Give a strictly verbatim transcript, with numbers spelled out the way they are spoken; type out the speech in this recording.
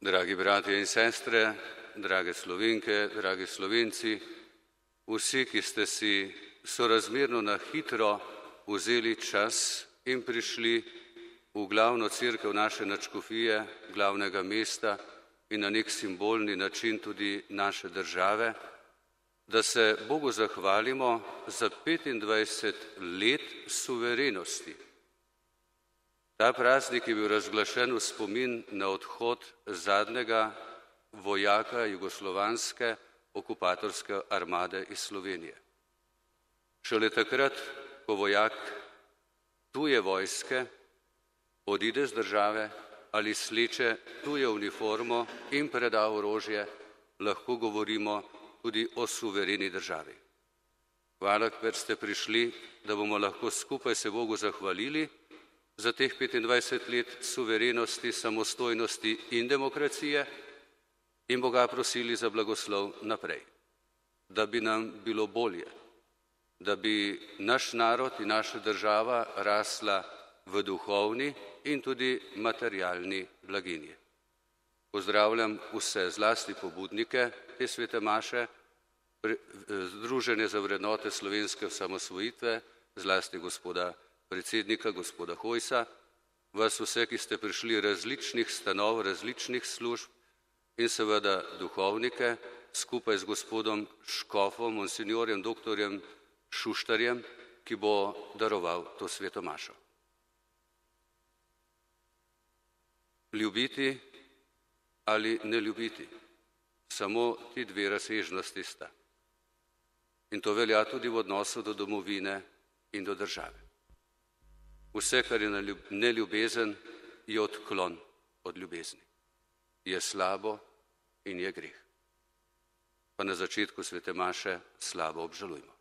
Dragi bratje in sestre, drage Slovenke, dragi Slovenci, vsi, ki ste si sorazmerno na hitro vzeli čas in prišli v glavno cerkev naše nadškofije, glavnega mesta in na nek simbolni način tudi naše države, da se Bogu zahvalimo za petindvajset let suverenosti. Ta praznik je bil razglašen v spomin na odhod zadnjega vojaka jugoslovanske okupatorske armade iz Slovenije. Šele takrat, ko vojak tuje vojske odide z države ali sleče tuje uniformo in preda orožje, lahko govorimo tudi o suvereni državi. Hvala, ker ste prišli, da bomo lahko skupaj se Bogu zahvalili za teh petindvajset let suverenosti, samostojnosti in demokracije in Boga prosili za blagoslov naprej, da bi nam bilo bolje, da bi naš narod in naša država rasla v duhovni in tudi materialni blaginji. Pozdravljam vse, zlasti pobudnike te svete maše, Združenje za vrednote slovenske osamosvojitve, zlasti gospoda predsednika, gospoda Hojsa, vas vse, ki ste prišli različnih stanov, različnih služb in seveda duhovnike, skupaj z gospodom škofom, monsinjorjem, doktorjem Šuštarjem, ki bo daroval to sveto mašo. Ljubiti ali ne ljubiti, samo ti dve razsežnosti sta. In to velja tudi v odnosu do domovine in do države. Vse, kar je neljubezen, je odklon od ljubezni. Je slabo in je greh. Pa na začetku svete maše slabo obžalujmo.